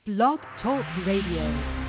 Blog Talk Radio.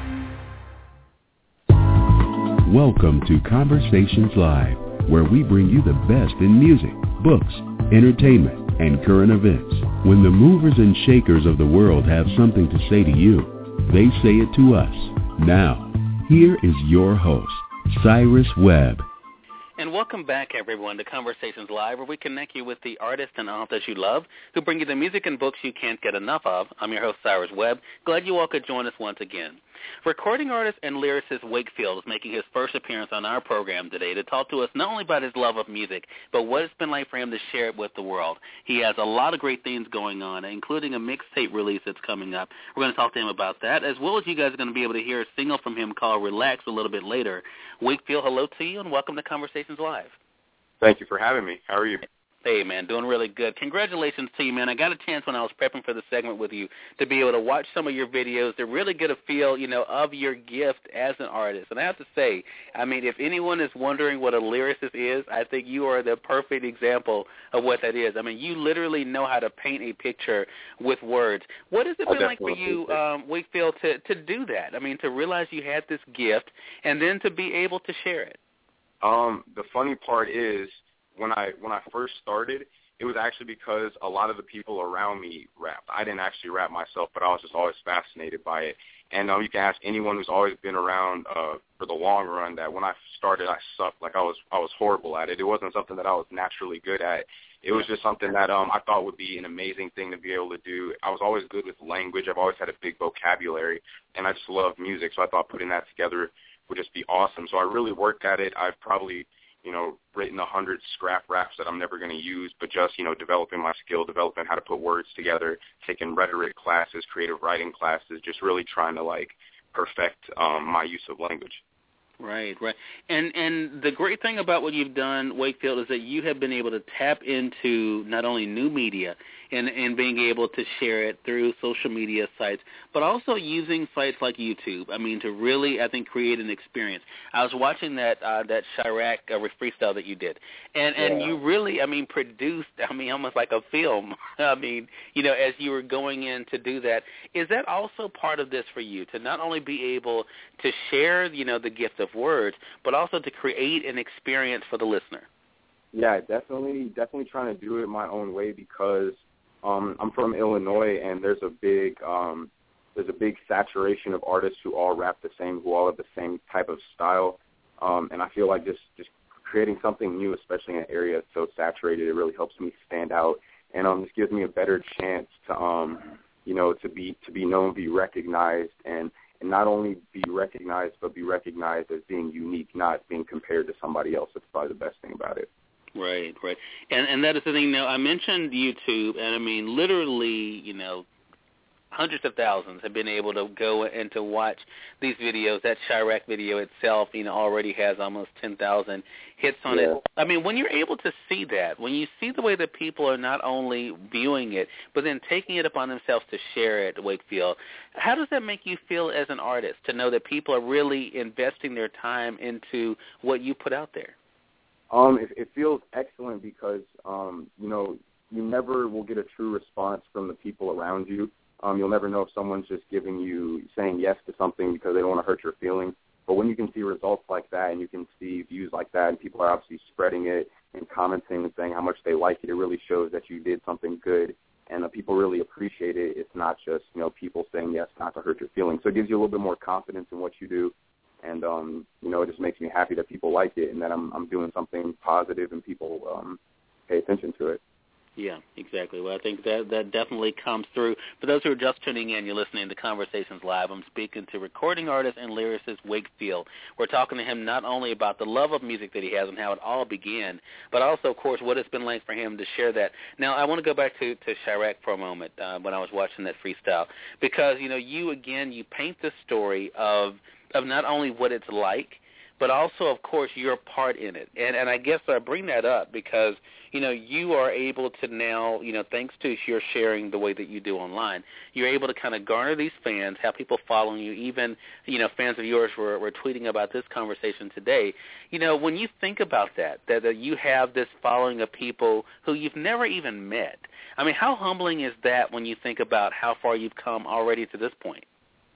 Welcome to Conversations Live, where we bring you the best in music, books, entertainment, and current events. When the movers and shakers of the world have something to say to you, they say it to us. Now, here is your host, Cyrus Webb. And welcome back, everyone, to Conversations Live, where we connect you with the artists and authors you love, who bring you the music and books you can't get enough of. I'm your host, Cyrus Webb. Glad you all could join us once again. Recording artist and lyricist Wakefield is making his first appearance on our program today to talk to us not only about his love of music, but what it's been like for him to share it with the world. He has a lot of great things going on, including a mixtape release that's coming up. We're going to talk to him about that, as well as you guys are going to be able to hear a single from him called Relax a little bit later. Wakefield, hello to you, and welcome to Conversations Live. Thank you for having me. How are you? Hey, man, doing really good. Congratulations to you, man. I got a chance when I was prepping for the segment with you to be able to watch some of your videos to really get a feel, of your gift as an artist. And I have to say, if anyone is wondering what a lyricist is, I think you are the perfect example of what that is. You literally know how to paint a picture with words. What has it been like for you, Wakefield, to do that? To realize you had this gift and then to be able to share it. The funny part is, when I first started, it was actually because a lot of the people around me rapped. I didn't actually rap myself, but I was just always fascinated by it. And you can ask anyone who's always been around for the long run that when I started, I sucked. Like I was horrible at it. It wasn't something that I was naturally good at. It was just something that I thought would be an amazing thing to be able to do. I was always good with language. I've always had a big vocabulary, and I just love music. So I thought putting that together would just be awesome. So I really worked at it. I've probably written 100 scrap raps that I'm never going to use, but just, developing my skill, developing how to put words together, taking rhetoric classes, creative writing classes, just really trying to, perfect my use of language. Right. And the great thing about what you've done, Wakefield, is that you have been able to tap into not only new media and being able to share it through social media sites, but also using sites like YouTube, to really, I think, create an experience. I was watching that Chirac freestyle that you did, and you really, produced, almost like a film, as you were going in to do that. Is that also part of this for you, to not only be able to share, the gift of words, but also to create an experience for the listener? Yeah, definitely trying to do it my own way because I'm from Illinois, and there's a big saturation of artists who all rap the same, who all have the same type of style, and I feel like just creating something new, especially in an area that's so saturated, it really helps me stand out, and just gives me a better chance to to be known, be recognized, and not only be recognized, but be recognized as being unique, not being compared to somebody else. That's probably the best thing about it. Right. And that is the thing. Now, I mentioned YouTube, and literally, hundreds of thousands have been able to go and to watch these videos. That Chirac video itself, already has almost 10,000 hits on it. When you're able to see that, when you see the way that people are not only viewing it, but then taking it upon themselves to share it, Wakefield, how does that make you feel as an artist, to know that people are really investing their time into what you put out there? It feels excellent because, you never will get a true response from the people around you. You'll never know if someone's just saying yes to something because they don't want to hurt your feelings. But when you can see results like that and you can see views like that and people are obviously spreading it and commenting and saying how much they like it, it really shows that you did something good and people really appreciate it. It's not just, people saying yes not to hurt your feelings. So it gives you a little bit more confidence in what you do. And, it just makes me happy that people like it and that I'm doing something positive and people pay attention to it. Yeah, exactly. Well, I think that definitely comes through. For those who are just tuning in, you're listening to Conversations Live. I'm speaking to recording artist and lyricist Wakefield. We're talking to him not only about the love of music that he has and how it all began, but also, of course, what it's been like for him to share that. Now, I want to go back to Chirac for a moment when I was watching that freestyle because, you paint the story of not only what it's like, but also, of course, your part in it. And I guess I bring that up because, you are able to now, thanks to your sharing the way that you do online, you're able to kind of garner these fans, have people following you. Even, fans of yours were tweeting about this conversation today. When you think about that you have this following of people who you've never even met, I mean, how humbling is that when you think about how far you've come already to this point?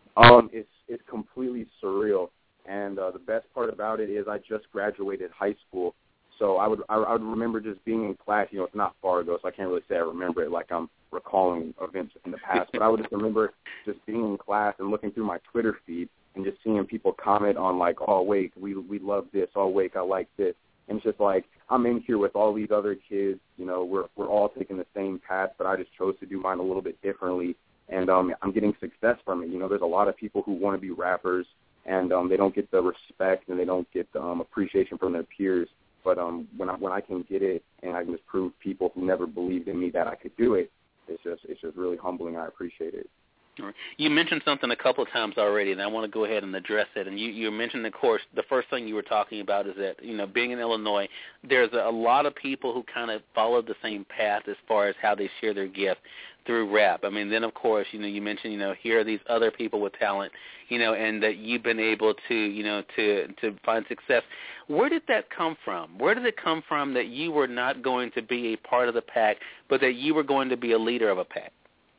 It's completely surreal, and the best part about it is I just graduated high school, so I would remember just being in class. It's not far ago, so I can't really say I remember it like I'm recalling events in the past, but I would just remember just being in class and looking through my Twitter feed and just seeing people comment on like, oh, Wake, we love this, oh, Wake, I like this, and it's just like I'm in here with all these other kids, we're all taking the same path, but I just chose to do mine a little bit differently. And I'm getting success from it. There's a lot of people who want to be rappers, and they don't get the respect and they don't get the appreciation from their peers. But when I can get it and I can just prove people who never believed in me that I could do it, it's just really humbling. I appreciate it. You mentioned something a couple of times already, and I want to go ahead and address it. And you mentioned, of course, the first thing you were talking about is that, being in Illinois, there's a lot of people who kind of follow the same path as far as how they share their gift through rap. I mean, then, of course, you mentioned, here are these other people with talent, and that you've been able to, to find success. Where did that come from? Where did it come from that you were not going to be a part of the pack, but that you were going to be a leader of a pack?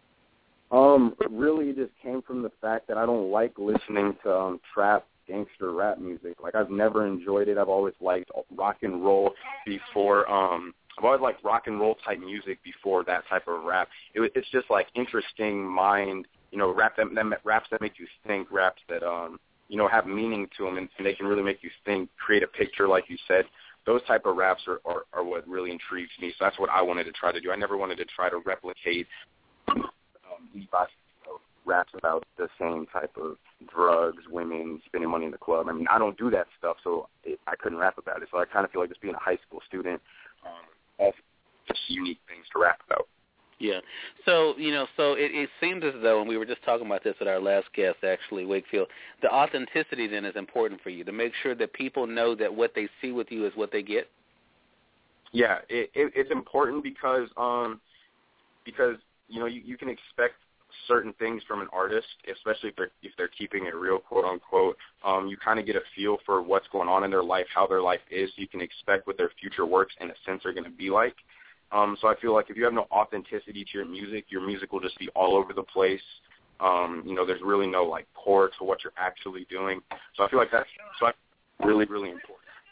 Really, it just came from the fact that I don't like listening to trap, gangster rap music. Like, I've never enjoyed it. I've always liked rock and roll before. I've always liked rock and roll type music before that type of rap. It's just like interesting mind, raps that make you think, raps that have meaning to them, and they can really make you think, create a picture, like you said. Those type of raps are what really intrigues me. So that's what I wanted to try to do. I never wanted to try to replicate raps about the same type of drugs, women, spending money in the club. I mean, I don't do that stuff, so I couldn't rap about it. So I kind of feel like just being a high school student, all just unique things to rap about. Yeah. So, so it seems as though, and we were just talking about this with our last guest, actually, Wakefield, the authenticity then is important for you, to make sure that people know that what they see with you is what they get? Yeah, it's important because you can expect certain things from an artist, especially if they're keeping it real, quote unquote. You kind of get a feel for what's going on in their life, how their life is. So you can expect what their future works in a sense are going to be like. So I feel like if you have no authenticity to your music will just be all over the place. There's really no like core to what you're actually doing. So I feel like that's really, really important.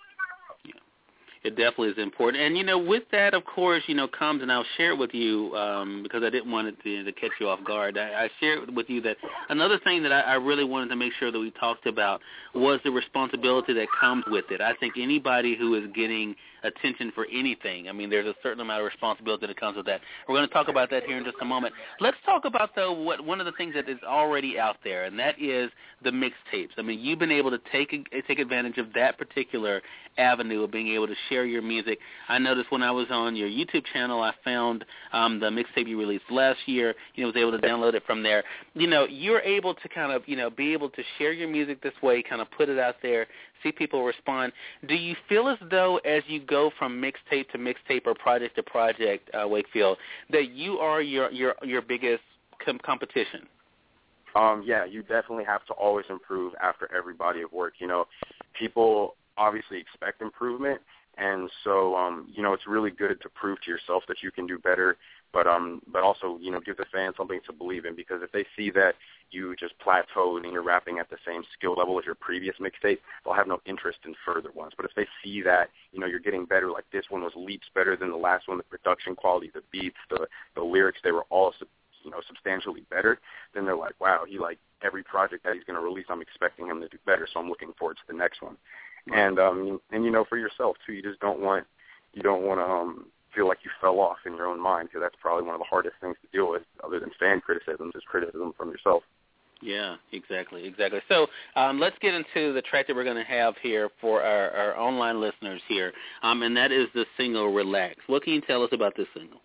It definitely is important. And, with that, of course, comes, and I'll share it with you because I didn't want it to catch you off guard. I shared with you that another thing that I really wanted to make sure that we talked about was the responsibility that comes with it. I think anybody who is getting attention for anything, I mean, there's a certain amount of responsibility that comes with that. We're going to talk about that here in just a moment. Let's talk about, though, one of the things that is already out there, and that is the mixtapes. I mean, you've been able to take advantage of that particular avenue of being able to share your music. I noticed when I was on your YouTube channel, I found the mixtape you released last year. Was able to download it from there. You're able to kind of, be able to share your music this way, kind of put it out there, see people respond. Do you feel as though as you go from mixtape to mixtape or project to project, Wakefield, that you are your biggest competition? Yeah, you definitely have to always improve after every body of work. People obviously expect improvement, and so it's really good to prove to yourself that you can do better, but also give the fans something to believe in, because if they see that you just plateaued and you're rapping at the same skill level as your previous mixtape, they'll have no interest in further ones. But if they see that you're getting better, like this one was leaps better than the last one, the production quality, the beats, the lyrics, they were all substantially better, then they're like, wow, every project that he's going to release, I'm expecting him to do better, so I'm looking forward to the next one. And for yourself too, you don't want to feel like you fell off in your own mind, because that's probably one of the hardest things to deal with, other than fan criticism, is criticism from yourself. Yeah, exactly. So let's get into the track that we're going to have here for our online listeners here, and that is the single "Relax." What can you tell us about this single?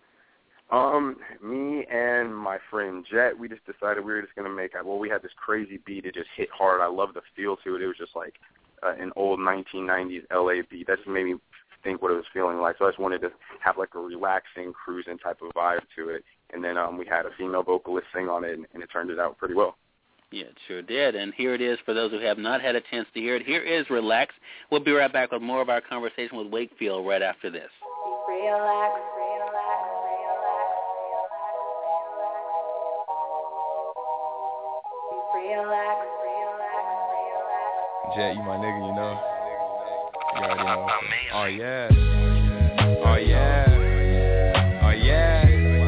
Me and my friend Jet, we just decided we were just going to we had this crazy beat. It just hit hard. I love the feel to it. It was just like an old 1990s LA beat. That just made me think what it was feeling like. So I just wanted to have like a relaxing, cruising type of vibe to it. And then we had a female vocalist sing on it, and it turned it out pretty well. Yeah, it sure did. And here it is for those who have not had a chance to hear it. Here is Relax. We'll be right back with more of our conversation with Wakefield right after this. Relax. Jet, you my nigga, you know. You already know. Oh yeah. Oh yeah. Oh yeah.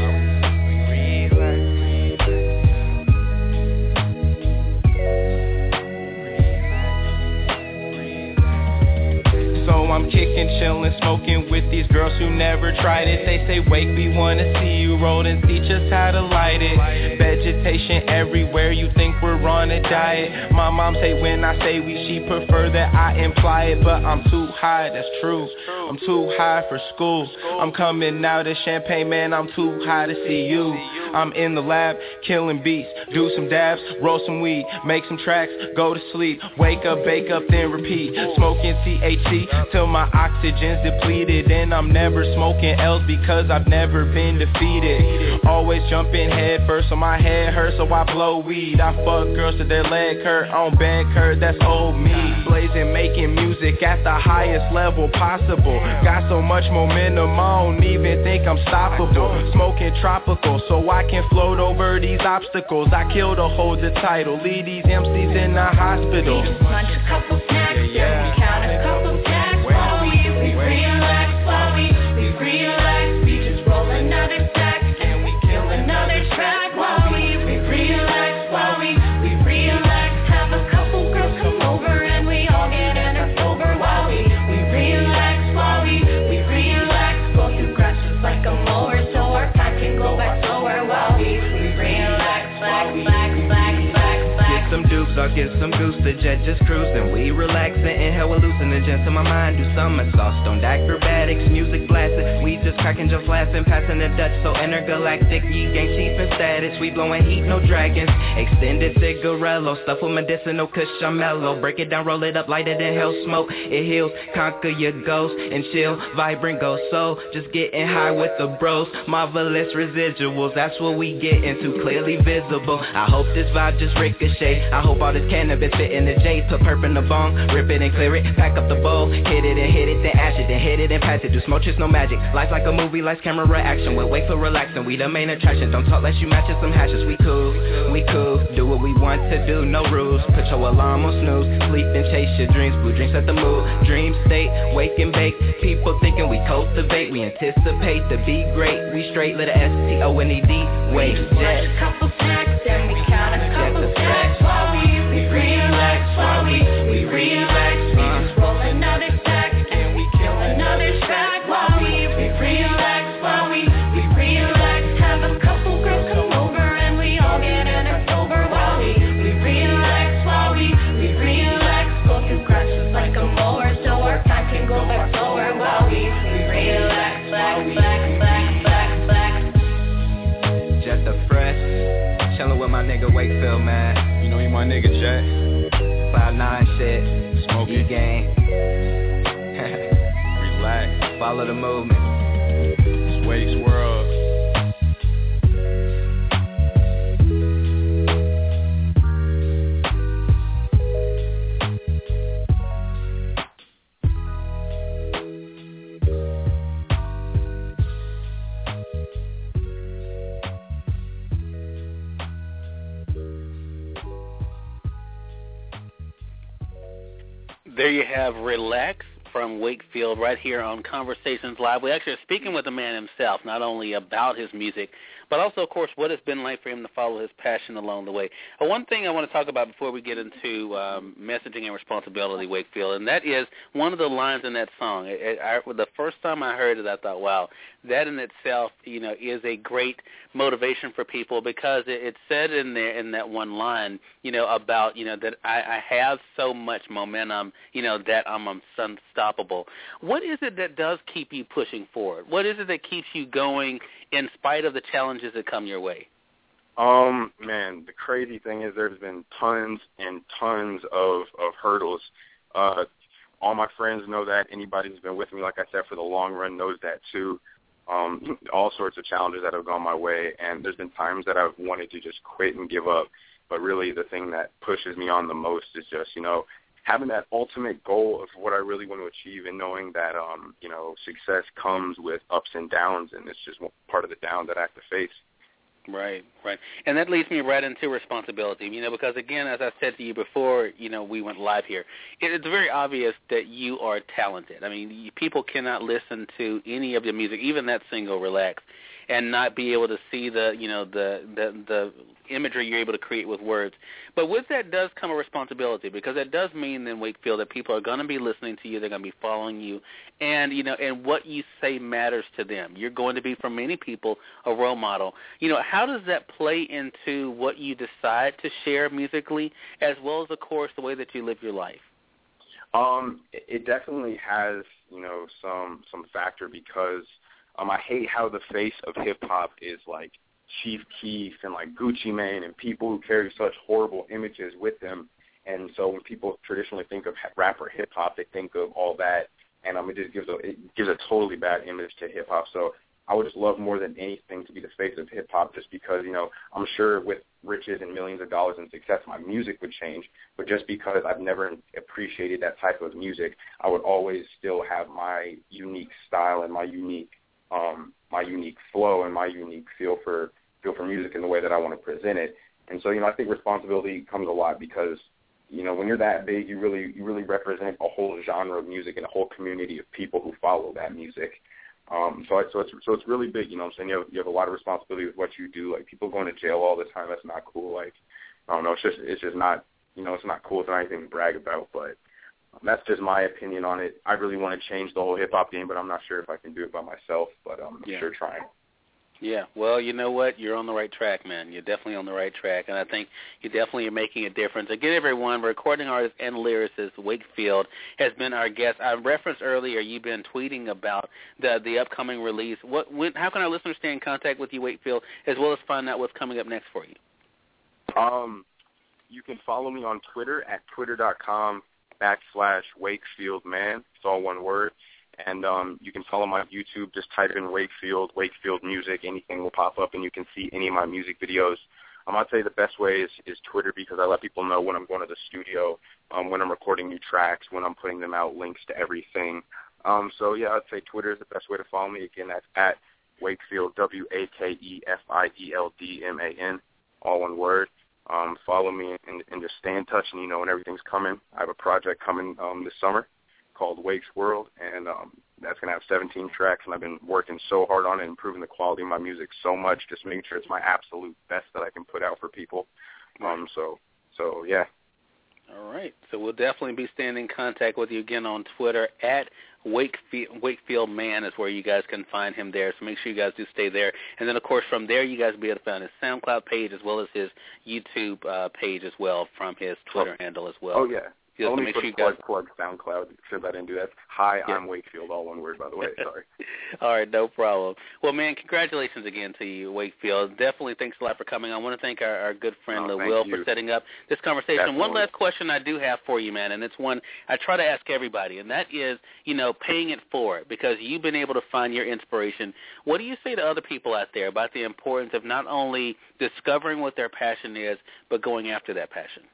So I'm kicking, chillin', smoking with these girls who never tried it. They say, wake, we wanna see you roll and teach us how to light it. Vegetation everywhere, you think we're on a diet. My mom say when I say we, she prefer that I imply it. But I'm too high, that's true. I'm too high for school. I'm coming out of Champagne, man, I'm too high to see you. I'm in the lab, killing beats, do some dabs, roll some weed, make some tracks, go to sleep, wake up, bake up, then repeat. Smoking THC till my oxygen's depleted, and I'm never smoking L's because I've never been defeated. Always jumping head first, so my head hurts, so I blow weed. I fuck girls till their leg hurt, on bank hurt, that's old me. Blazing, making music at the highest level possible. Got so much momentum, I don't even think I'm stoppable. Smoking tropical, so I can float over these obstacles. I kill to hold the title, leave these MCs in the hospital. We just punch a couple snacks, yeah. We count a couple stacks while we relax, while we relax. We just roll another stack and we kill another track while we relax, while we relax. Have a couple girls come over and we all get in a sober while we relax, while we relax. Go through grass just like a mower so our time can go back slower while we relax, Get some dupes, I'll get some goose, the jet just cruising. We relaxing, inhale hallucinogens to my mind, do somersaults, don't acrobatics, music blasting. We just cracking jokes, laughing, passing the Dutch, so intergalactic. Ye gang chief in status, we blowing heat, no dragons. Extended cigarello, stuff with medicinal kush, I'm mellow. Break it down, roll it up, light it in hell smoke. It heals, conquer your ghost, and chill, vibrant, go soul. Just getting high with the bros, marvelous residuals. That's what we get into, clearly visible. I hope this vibe just ricochet. I hope all this cannabis fit in the J. Put perp in the bong, rip it and clear it. Pack up the bowl, hit it and hit it, then ash it, then hit it and pass it. Do smoke, just no magic. Life's like a movie, lights, camera, action. We'll wait for relaxing, we the main attraction. Don't talk less, you matches some hashes. We cool. Do what we want to do, no rules. Put your alarm on snooze, sleep and chase your dreams. Blue drinks at the mood, dream state, wake and bake. People thinking we cultivate, we anticipate to be great. We straight, let the STONED wait. We just punch a couple snacks and we count a couple stacks while we relax, while we relax. We just roll another stack and we kill another track while we relax, while we relax. Have a couple girls come over and we all get in a sober while we relax, while we relax. Go through grass just like a mower so our time can go back slower while we relax, Jet the fresh, chillin' with my nigga Wakefield, man. You know you my nigga, Jet. Cloud 9 shit, Smoking. E-gang. Relax. Follow the movement. It's Wake's world. There you have Relax from Wakefield right here on Conversations Live. We actually are speaking with the man himself, not only about his music, but also, of course, what it's been like for him to follow his passion along the way. But one thing I want to talk about before we get into messaging and responsibility, Wakefield, and that is one of the lines in that song. The first time I heard it, I thought, wow, that in itself, is a great motivation for people because it said in there in that one line, about, that I have so much momentum, that I'm unstoppable. What is it that does keep you pushing forward? What is it that keeps you going in spite of the challenges that come your way? Man, the crazy thing is there's been tons and tons of hurdles All my friends know that. Anybody who's been with me, like I said, for the long run knows that too. All sorts of challenges that have gone my way, and there's been times that I've wanted to just quit and give up. But really the thing that pushes me on the most is just, having that ultimate goal of what I really want to achieve and knowing that, success comes with ups and downs, and it's just part of the down that I have to face. Right. And that leads me right into responsibility, because, again, as I said to you before, we went live here, it's very obvious that you are talented. I mean, people cannot listen to any of your music, even that single, Relax, and not be able to see the imagery you're able to create with words. But with that does come a responsibility, because that does mean then, Wakefield, that people are going to be listening to you, they're going to be following you, and and what you say matters to them. You're going to be, for many people, a role model. How does that play into what you decide to share musically, as well as, of course, the way that you live your life? It definitely has, some factor, because I hate how the face of hip-hop is like Chief Keef and like Gucci Mane and people who carry such horrible images with them. And so when people traditionally think of rap or hip-hop, they think of all that, and it gives a totally bad image to hip-hop. So I would just love more than anything to be the face of hip-hop, just because, I'm sure with riches and millions of dollars and success, my music would change. But just because I've never appreciated that type of music, I would always still have my unique style and my unique flow and my unique feel for music in the way that I want to present it. And so, I think responsibility comes a lot, because, when you're that big, you really represent a whole genre of music and a whole community of people who follow that music. So it's really big, you have a lot of responsibility with what you do. Like, people going to jail all the time, that's not cool. Like, I don't know, it's just not, it's not cool. It's not anything to brag about, but that's just my opinion on it. I really want to change the whole hip-hop game, but I'm not sure if I can do it by myself, but I'm sure trying. Yeah, well, you know what? You're on the right track, man. You're definitely on the right track, and I think you definitely are making a difference. Again, everyone, recording artist and lyricist Wakefield has been our guest. I referenced earlier you've been tweeting about the upcoming release. How can our listeners stay in contact with you, Wakefield, as well as find out what's coming up next for you? You can follow me on Twitter at twitter.com/WakefieldMan. It's all one word. And you can follow my YouTube. Just type in Wakefield Music. Anything will pop up, and you can see any of my music videos. I'd say the best way is Twitter, because I let people know when I'm going to the studio, when I'm recording new tracks, when I'm putting them out, links to everything. So, yeah, I'd say Twitter is the best way to follow me. Again, that's at Wakefield, WAKEFIELDMAN, all one word. Follow me and just stay in touch, and when everything's coming. I have a project coming this summer called Wake's World, and that's going to have 17 tracks, and I've been working so hard on it, improving the quality of my music so much, just making sure it's my absolute best that I can put out for people. So yeah. All right. So we'll definitely be staying in contact with you again on Twitter at Wakefield Man is where you guys can find him there. So make sure you guys do stay there. And then, of course, from there you guys will be able to find his SoundCloud page as well as his YouTube page as well from his Twitter handle as well. Oh, yeah. Just Let to me make plug sure SoundCloud, because I didn't do that. Hi, I'm Wakefield, all one word, by the way. Sorry. All right, no problem. Well, man, congratulations again to you, Wakefield. Definitely thanks a lot for coming. I want to thank our good friend, Will, for setting up this conversation. Definitely. One last question I do have for you, man, and it's one I try to ask everybody, and that is, paying it forward, because you've been able to find your inspiration. What do you say to other people out there about the importance of not only discovering what their passion is, but going after that passion?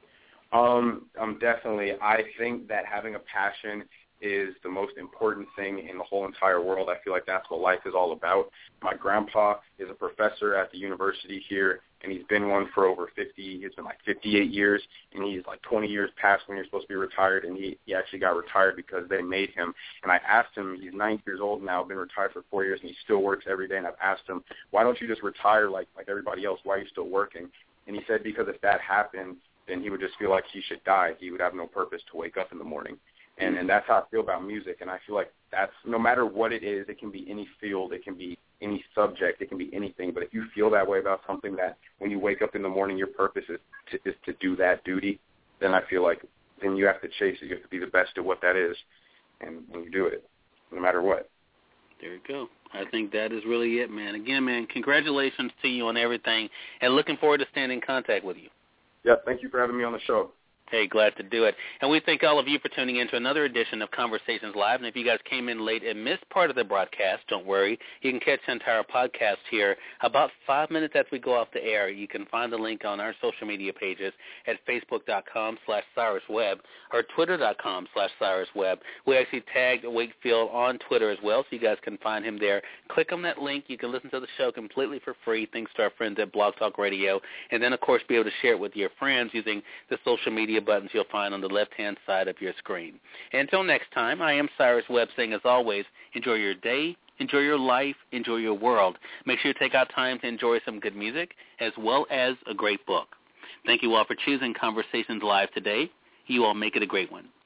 Definitely. I think that having a passion is the most important thing in the whole entire world. I feel like that's what life is all about. My grandpa is a professor at the university here, and he's been one for over 58 years, and he's like 20 years past when you're supposed to be retired, and he actually got retired because they made him. And I asked him, he's 90 years old now, been retired for 4 years, and he still works every day, and I've asked him, why don't you just retire like everybody else? Why are you still working? And he said because if that happened, then he would just feel like he should die. He would have no purpose to wake up in the morning. And that's how I feel about music. And I feel like that's, no matter what it is, it can be any field, it can be any subject, it can be anything. But if you feel that way about something, that when you wake up in the morning, your purpose is to do that duty, then I feel like then you have to chase it. You have to be the best at what that is. And you do it, no matter what. There you go. I think that is really it, man. Again, man, congratulations to you on everything, and looking forward to staying in contact with you. Yeah, thank you for having me on the show. Hey, glad to do it. And we thank all of you for tuning in to another edition of Conversations Live. And if you guys came in late and missed part of the broadcast, don't worry. You can catch the entire podcast here about 5 minutes after we go off the air. You can find the link on our social media pages at facebook.com/CyrusWebb or twitter.com/CyrusWebb. We actually tagged Wakefield on Twitter as well, so you guys can find him there. Click on that link. You can listen to the show completely for free, thanks to our friends at Blog Talk Radio. And then, of course, be able to share it with your friends using the social media buttons you'll find on the left-hand side of your screen. And until next time, I am Cyrus Webb saying, as always, enjoy your day, enjoy your life, enjoy your world. Make sure you take out time to enjoy some good music as well as a great book. Thank you all for choosing Conversations Live today. You all make it a great one.